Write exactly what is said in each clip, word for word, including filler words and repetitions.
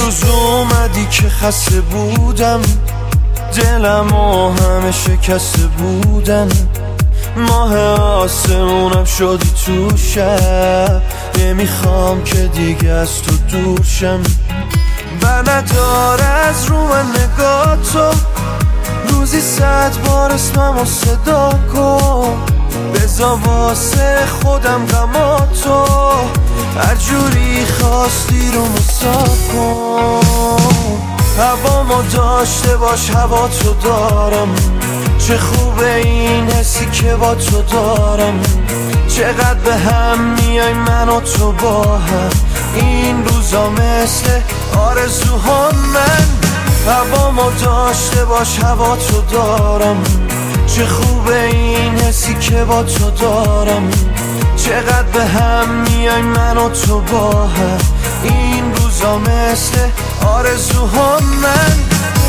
روز اومدی که خسته بودم، دلم و همه شکسته بودن. ماه آسمونم شدی تو شب، نمیخوام که دیگه از تو دور شم. بر ندار از رو من نگاه تو، روزی صد بار اسمم و صدا کن. بذار واسه خودم غما تو، هر جوری خواستی رو مساف کن. هوامو داشته باش، هوا تو دارم. چه خوبه این حسی که با تو دارم. چقدر به هم میای من و تو با هم، این روزا مثل آرزوها. من هوامو داشته باش، هوا تو دارم. چه خوبه این حسی که با تو دارم. چقدر به هم میای من و تو با هم، این روزا مثل آرزوها. من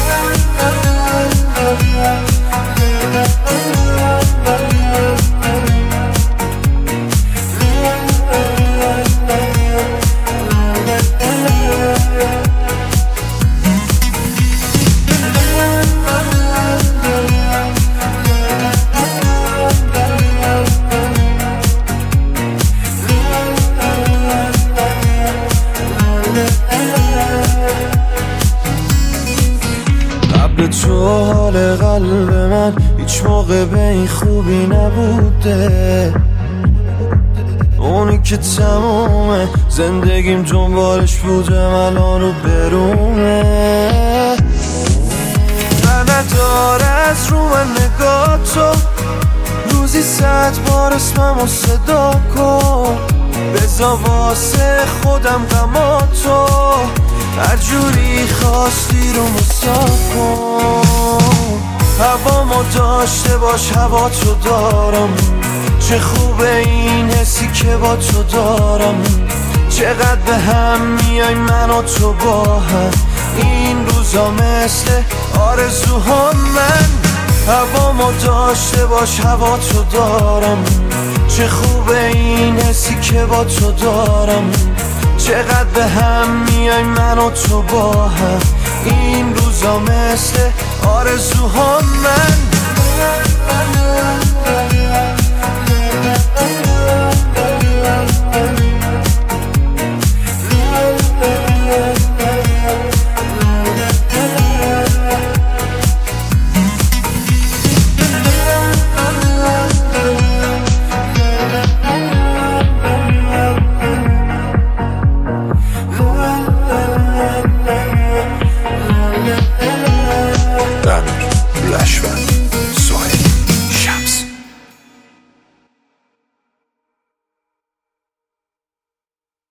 قبل تو حال قلب من هیچ موقع به این خوبی نبوده. اونی که تمومه زندگیم دنبالش بودم، الان رو برومه. بر ندار از رو من نگاه تو، روزی صد بار اسمم و صدا کن. بذار واسه خودم غما تو، هر جوری خواستی رو مساف کن. هوامو داشته باش، هوا تو دارم. چه خوبه این حسی که با تو دارم. چقدر به هم میای من و تو با هم، این روزا مثل آرزوها. من هوامو داشته باش، هوا تو دارم. چه خوبه این حسی که با تو دارم. چقدر به هم میای من و تو با هم، این روزا مثل آرزوها. من